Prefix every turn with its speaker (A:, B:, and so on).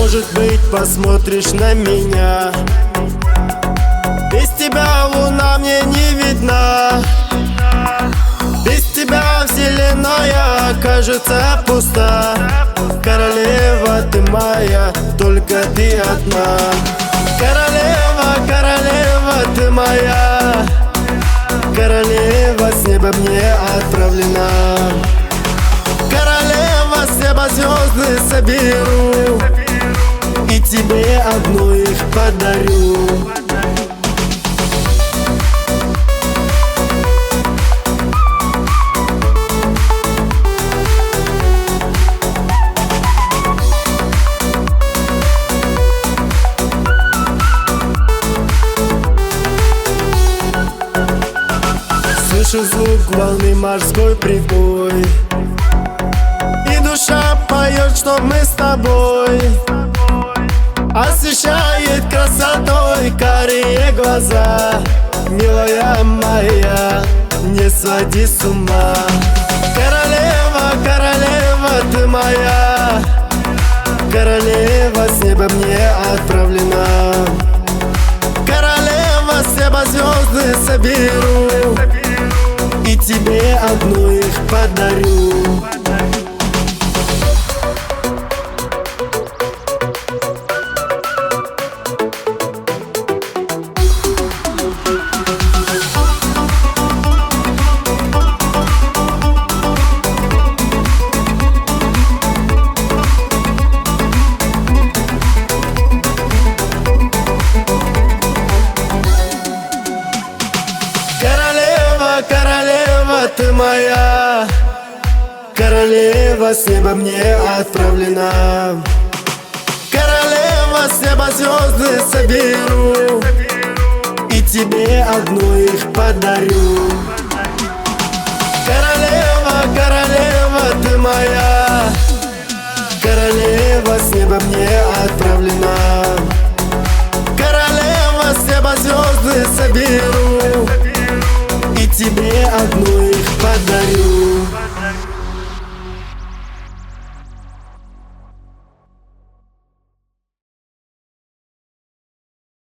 A: Может быть, посмотришь на меня. Без тебя луна мне не видна. Без тебя вселенная кажется пуста. Королева ты моя, только ты одна. Королева, королева ты моя. Королева с неба мне отправлена. Королева, с неба звезды соберу и тебе одну их подарю. Слышу звук волны, морской прибой, и душа поет, что мы с тобой. Освещает красотой карие глаза. Милая моя, не своди с ума. Королева, королева ты моя. Королева с неба мне отправлена. Королева, с неба звезды соберу и тебе одну их подарю. Королева, королева ты моя. Королева с неба мне отправлена. Королева, с неба звезды соберу и тебе одну их подарю. Королева, королева ты моя. Королева с неба мне отправлена. Королева, с неба звезды соберу и тебе одну